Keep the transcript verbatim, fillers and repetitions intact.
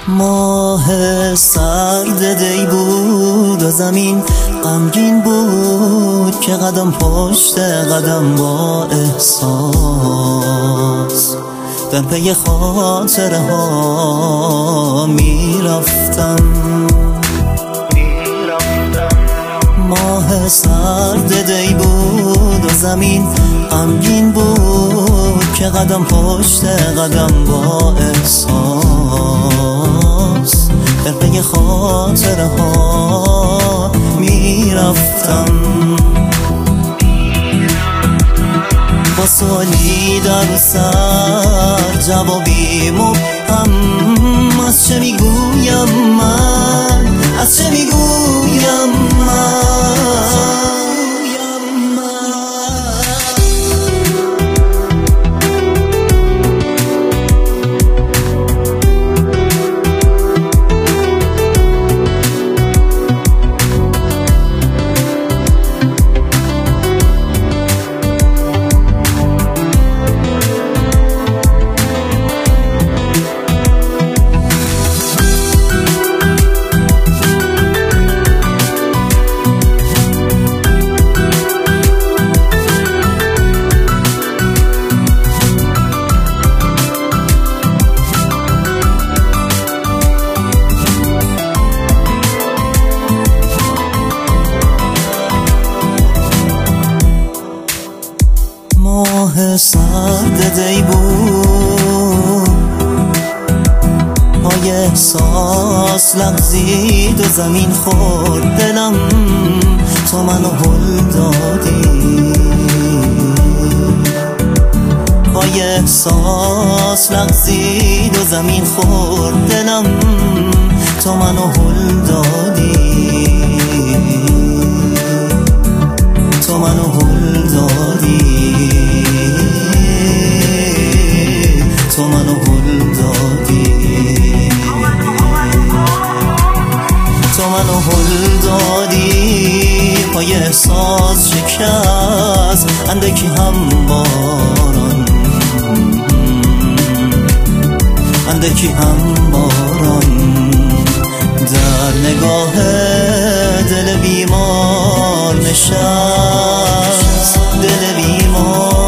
ماه سرد دی بود و زمین غمگین بود که قدم پشت قدم با احساس در پی خاطره ها می رفتم. ماه سرد دی بود و زمین غمگین بود که قدم پشت قدم با احساس در پی خاطره ها می رفتم. با سوالی در سر جوابی مبهم، از چه میگویم من، از چه میگویم من. ماه سرد دی بود، پای احساس لغزید و زمین خورد دلم، تو منو هل دادی. پای احساس لغزید و زمین خورد دلم، تو منو هل دادی، تو منو هل دادی، تو منو هل دادی، تو منو هل دادی. پای احساس شکست اندکی هم باران، اندکی هم باران در نگاه دل بیمار نشست، دل بیمار